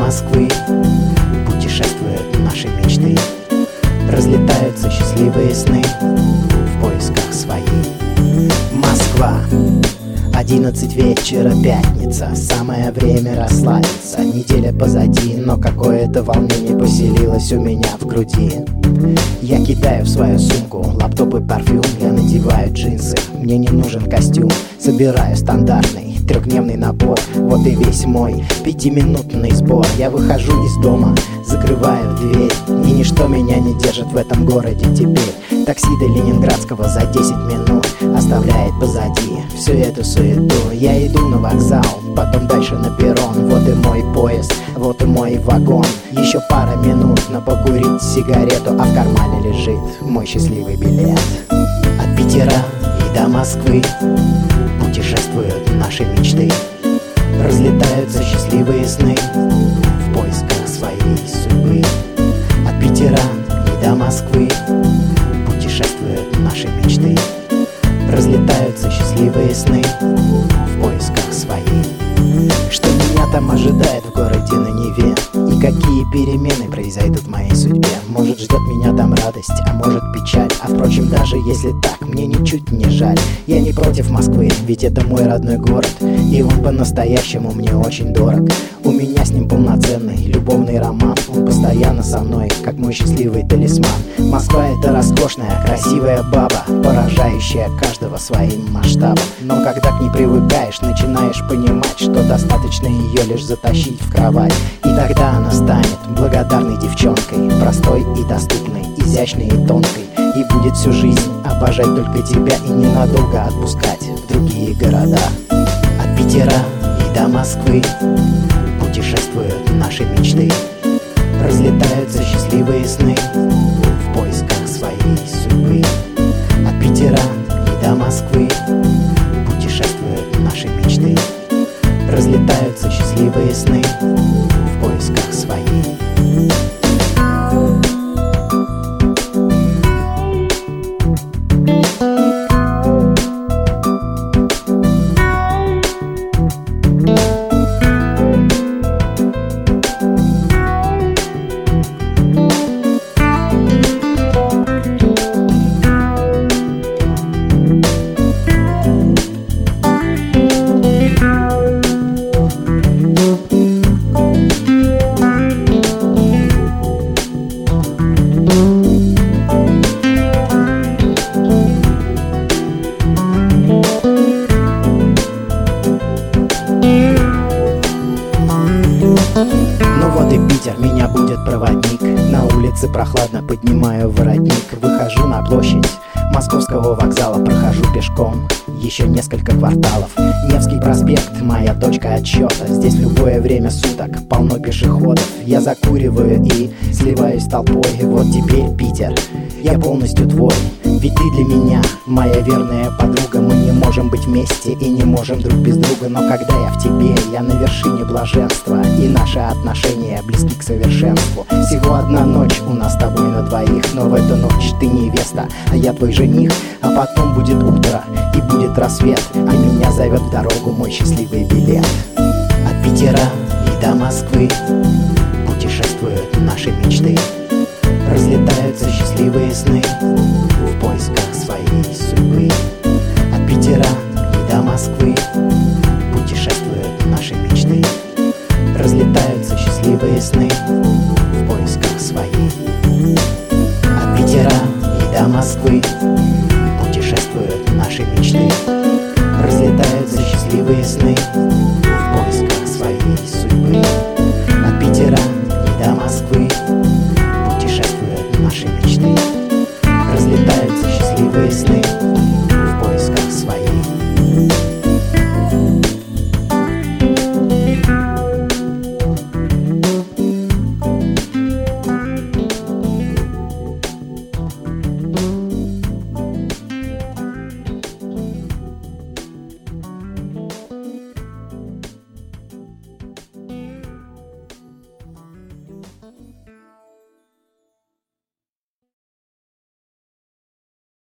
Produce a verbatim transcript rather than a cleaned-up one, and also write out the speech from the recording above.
Москвы путешествуют наши мечты, разлетаются счастливые сны в поисках своей. Москва, одиннадцать вечера, пятница, самое время расслабиться. Неделя позади, но какое-то волнение поселилось у меня в груди. Я кидаю в свою сумку лаптоп и парфюм, я надеваю джинсы, мне не нужен костюм. Собираю стандартный трехдневный набор, вот и весь мой пятиминутный сбор. Я выхожу из дома, закрываю дверь, и ничто меня не держит в этом городе теперь. Такси до Ленинградского за десять минут оставляет позади всю эту суету. Я иду на вокзал, потом дальше на перрон. Вот и мой поезд, вот и мой вагон. Еще пара минут на покурить сигарету, а в кармане лежит мой счастливый билет. От Питера и до Москвы путешествуют наши мечты, разлетаются счастливые сны в поисках своей судьбы. От Питера и до Москвы путешествуют наши мечты, разлетаются счастливые сны в поисках своей. Что меня там ожидает в городе на Неве, и какие перемены произойдут в моей судьбе. Может, ждет меня там радость, а может печаль. А впрочем, даже если так, мне ничуть не жаль. Я не против Москвы, ведь это мой родной город, и он по-настоящему мне очень дорог. У меня с ним полноценный любовный роман, он постоянно со мной, как мой счастливый талисман. Москва — это роскошная, красивая баба, поражающая каждого своим масштабом. Но когда к ней привыкаешь, начинаешь понимать, что достаточно ее лишь затащить в кровать, и тогда она станет благодарной девчонкой, простой и доступной, изящной и тонкой, и будет всю жизнь обожать только тебя и ненадолго отпускать в другие города. От Питера и до Москвы путешествуют наши мечты, разлетаются счастливые сны в поисках своей судьбы. От Питера и до Москвы путешествуют наши мечты, разлетаются счастливые сны в поисках своей. Ну вот и Питер, меня будет проводник. На улице прохладно, поднимаю воротник. Выхожу на площадь Московского вокзала, прохожу пешком еще несколько кварталов. Невский проспект, моя точка отсчета. Здесь в любое время суток полно пешеходов. Я закуриваю и сливаюсь с толпой. Вот теперь, Питер, я полностью твой. Ведь ты для меня моя верная подруга. Мы не можем быть вместе и не можем друг без друга. Но когда я в тебе, я на вершине блаженства, и наши отношения близки к совершенству. Всего одна ночь у нас с тобой на двоих, но в эту ночь ты невеста, а я твой жених. А потом будет утро и будет рассвет, а меня зовет в дорогу мой счастливый билет. От Питера и до Москвы путешествуют наши мечты, разлетаются счастливые сны в поисках своей судьбы. От Питера и до Москвы путешествуют наши мечты, разлетаются счастливые сны в поисках своей. От Питера и до Москвы путешествуют наши мечты, разлетаются счастливые сны в поисках